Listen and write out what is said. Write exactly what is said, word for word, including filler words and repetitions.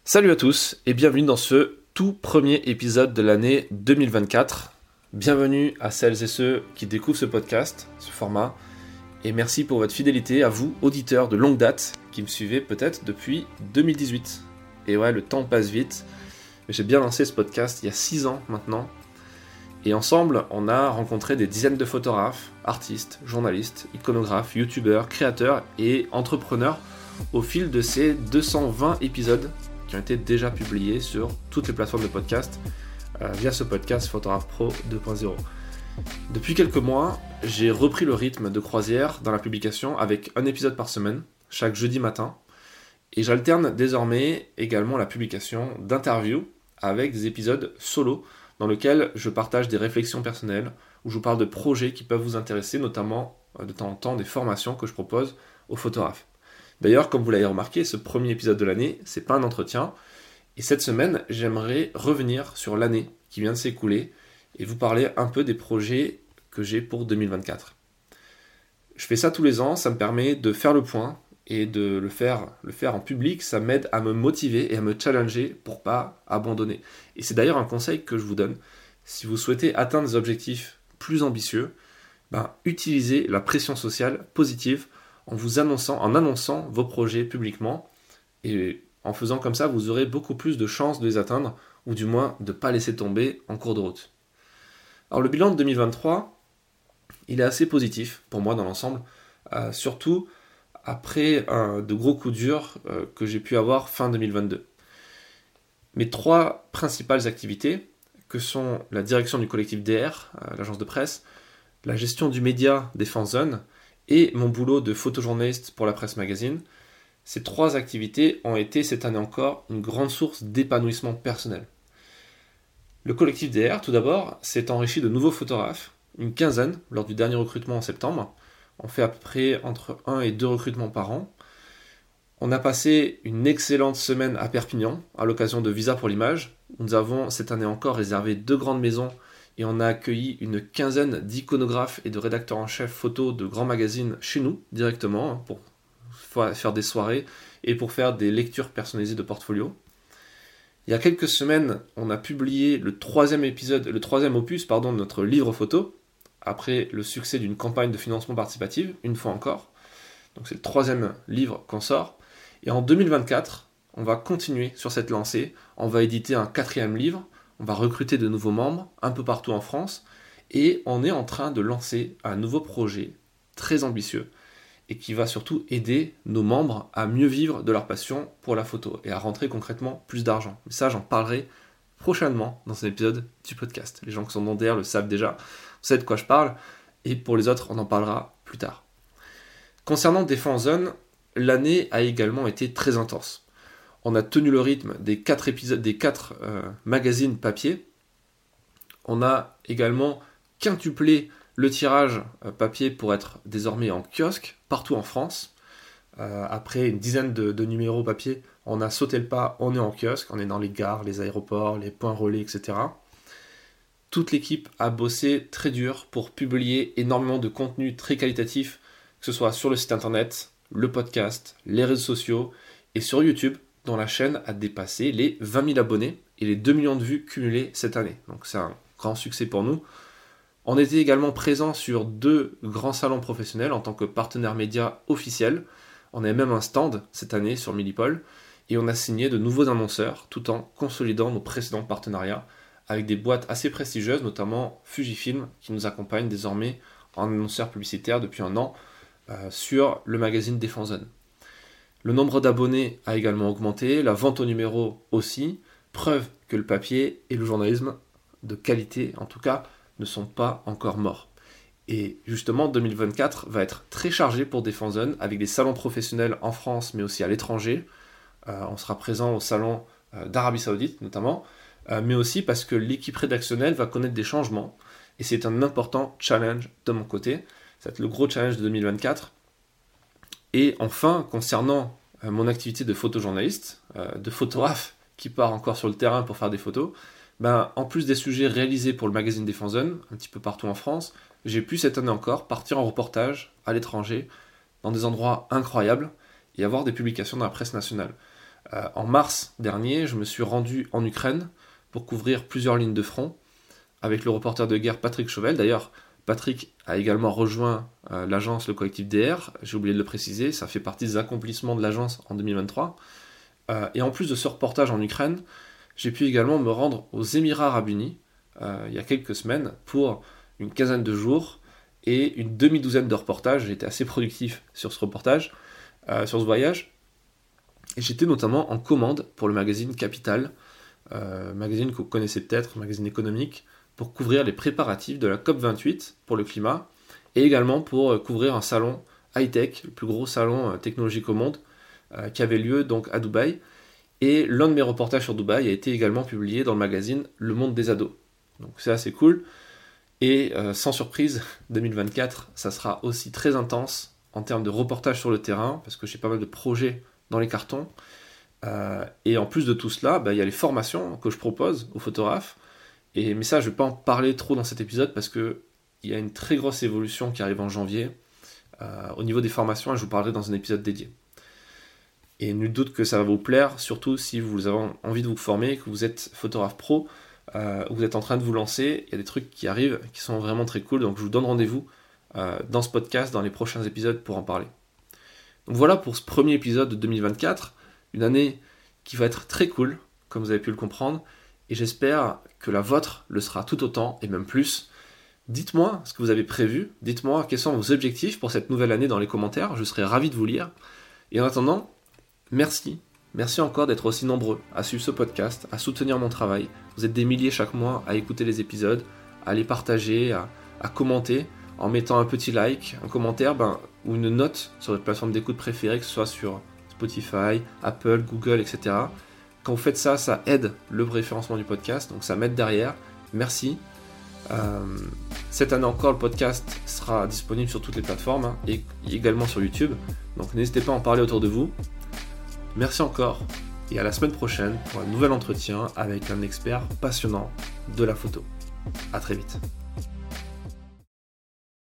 Salut à tous et bienvenue dans ce tout premier épisode de l'année deux mille vingt-quatre. Bienvenue à celles et ceux qui découvrent ce podcast, ce format, et merci pour votre fidélité à vous, auditeurs de longue date, qui me suivez peut-être depuis deux mille dix-huit. Et ouais, le temps passe vite, mais j'ai bien lancé ce podcast il y a six ans maintenant, et ensemble, on a rencontré des dizaines de photographes, artistes, journalistes, iconographes, youtubeurs, créateurs et entrepreneurs au fil de ces deux cent vingt épisodes qui ont été déjà publiés sur toutes les plateformes de podcast euh, via ce podcast Photographe Pro deux point zéro. Depuis quelques mois, j'ai repris le rythme de croisière dans la publication avec un épisode par semaine, chaque jeudi matin, et j'alterne désormais également la publication d'interviews avec des épisodes solo dans lesquels je partage des réflexions personnelles, où je vous parle de projets qui peuvent vous intéresser, notamment de temps en temps des formations que je propose aux photographes. D'ailleurs, comme vous l'avez remarqué, ce premier épisode de l'année, c'est pas un entretien. Et cette semaine, j'aimerais revenir sur l'année qui vient de s'écouler et vous parler un peu des projets que j'ai pour deux mille vingt-quatre. Je fais ça tous les ans, ça me permet de faire le point et de le faire, le faire en public. Ça m'aide à me motiver et à me challenger pour pas abandonner. Et c'est d'ailleurs un conseil que je vous donne. Si vous souhaitez atteindre des objectifs plus ambitieux, ben, utilisez la pression sociale positive en vous annonçant, en annonçant vos projets publiquement, et en faisant comme ça, vous aurez beaucoup plus de chances de les atteindre, ou du moins de ne pas laisser tomber en cours de route. Alors le bilan de deux mille vingt-trois, il est assez positif pour moi dans l'ensemble, euh, surtout après euh, de gros coups durs euh, que j'ai pu avoir fin deux mille vingt-deux. Mes trois principales activités, que sont la direction du collectif D R, euh, l'agence de presse, la gestion du média Défense Zone, et mon boulot de photojournaliste pour la presse magazine, ces trois activités ont été cette année encore une grande source d'épanouissement personnel. Le collectif D R, tout d'abord, s'est enrichi de nouveaux photographes, une quinzaine lors du dernier recrutement en septembre. On fait à peu près entre un et deux recrutements par an. On a passé une excellente semaine à Perpignan, à l'occasion de Visa pour l'image. Nous avons cette année encore réservé deux grandes maisons et on a accueilli une quinzaine d'iconographes et de rédacteurs en chef photo de grands magazines chez nous, directement, pour faire des soirées et pour faire des lectures personnalisées de portfolio. Il y a quelques semaines, on a publié le troisième épisode, le troisième opus pardon, de notre livre photo, après le succès d'une campagne de financement participatif, une fois encore. Donc c'est le troisième livre qu'on sort. Et en deux mille vingt-quatre, on va continuer sur cette lancée. On va éditer un quatrième livre. On va recruter de nouveaux membres un peu partout en France et on est en train de lancer un nouveau projet très ambitieux et qui va surtout aider nos membres à mieux vivre de leur passion pour la photo et à rentrer concrètement plus d'argent. Mais ça, j'en parlerai prochainement dans un épisode du podcast. Les gens qui sont dans D R le savent déjà, vous savez de quoi je parle, et pour les autres, on en parlera plus tard. Concernant Défense Zone, l'année a également été très intense. On a tenu le rythme des quatre épisodes, des quatre euh, magazines papier. On a également quintuplé le tirage euh, papier pour être désormais en kiosque partout en France. Euh, après une dizaine de, de numéros papier, on a sauté le pas, on est en kiosque, on est dans les gares, les aéroports, les points relais, et cetera. Toute l'équipe a bossé très dur pour publier énormément de contenu très qualitatif, que ce soit sur le site internet, le podcast, les réseaux sociaux et sur YouTube, dont la chaîne a dépassé les vingt mille abonnés et les deux millions de vues cumulées cette année. Donc c'est un grand succès pour nous. On était également présent sur deux grands salons professionnels en tant que partenaire média officiel. On avait même un stand cette année sur Millipol et on a signé de nouveaux annonceurs tout en consolidant nos précédents partenariats avec des boîtes assez prestigieuses, notamment Fujifilm qui nous accompagne désormais en annonceur publicitaire depuis un an euh, sur le magazine Défense Zone. Le nombre d'abonnés a également augmenté, la vente au numéro aussi, preuve que le papier et le journalisme de qualité, en tout cas, ne sont pas encore morts. Et justement, deux mille vingt-quatre va être très chargé pour Défense Zone, avec des salons professionnels en France, mais aussi à l'étranger. Euh, on sera présent au salon euh, d'Arabie Saoudite, notamment, euh, mais aussi parce que l'équipe rédactionnelle va connaître des changements, et c'est un important challenge de mon côté. Ça va être le gros challenge de deux mille vingt-quatre. Et enfin, concernant euh, mon activité de photojournaliste, euh, de photographe qui part encore sur le terrain pour faire des photos, ben, en plus des sujets réalisés pour le magazine Défense Zone, un petit peu partout en France, j'ai pu cette année encore partir en reportage à l'étranger, dans des endroits incroyables, et avoir des publications dans la presse nationale. Euh, en mars dernier, je me suis rendu en Ukraine pour couvrir plusieurs lignes de front avec le reporter de guerre Patrick Chauvel. D'ailleurs, Patrick a également rejoint euh, l'agence, le collectif D R, j'ai oublié de le préciser, ça fait partie des accomplissements de l'agence en deux mille vingt-trois. Euh, et en plus de ce reportage en Ukraine, j'ai pu également me rendre aux Émirats Arabes Unis euh, il y a quelques semaines pour une quinzaine de jours et une demi-douzaine de reportages. J'ai été assez productif sur ce reportage, euh, sur ce voyage. Et j'étais notamment en commande pour le magazine Capital, euh, magazine que vous connaissez peut-être, magazine économique, pour couvrir les préparatifs de la COP vingt-huit pour le climat, et également pour euh, couvrir un salon high-tech, le plus gros salon euh, technologique au monde, euh, qui avait lieu donc à Dubaï. Et l'un de mes reportages sur Dubaï a été également publié dans le magazine Le Monde des Ados. Donc c'est assez cool. Et euh, sans surprise, deux mille vingt-quatre, ça sera aussi très intense en termes de reportage sur le terrain, parce que j'ai pas mal de projets dans les cartons. Euh, et en plus de tout cela, bah, y a les formations que je propose aux photographes. Et, mais ça, je ne vais pas en parler trop dans cet épisode parce qu'il y a une très grosse évolution qui arrive en janvier euh, au niveau des formations, et je vous parlerai dans un épisode dédié. Et nul doute que ça va vous plaire, surtout si vous avez envie de vous former, que vous êtes photographe pro, euh, vous êtes en train de vous lancer, il y a des trucs qui arrivent qui sont vraiment très cool, donc je vous donne rendez-vous euh, dans ce podcast, dans les prochains épisodes pour en parler. Donc voilà pour ce premier épisode de deux mille vingt-quatre, une année qui va être très cool, comme vous avez pu le comprendre, et j'espère que la vôtre le sera tout autant, et même plus. Dites-moi ce que vous avez prévu, dites-moi quels sont vos objectifs pour cette nouvelle année dans les commentaires, je serai ravi de vous lire. Et en attendant, merci, merci encore d'être aussi nombreux à suivre ce podcast, à soutenir mon travail. Vous êtes des milliers chaque mois à écouter les épisodes, à les partager, à, à commenter, en mettant un petit like, un commentaire ben, ou une note sur votre plateforme d'écoute préférée, que ce soit sur Spotify, Apple, Google, et cetera. Quand vous faites ça, ça aide le référencement du podcast, donc ça m'aide derrière. Merci. Euh, cette année encore, le podcast sera disponible sur toutes les plateformes hein, et également sur YouTube. Donc n'hésitez pas à en parler autour de vous. Merci encore et à la semaine prochaine pour un nouvel entretien avec un expert passionnant de la photo. À très vite.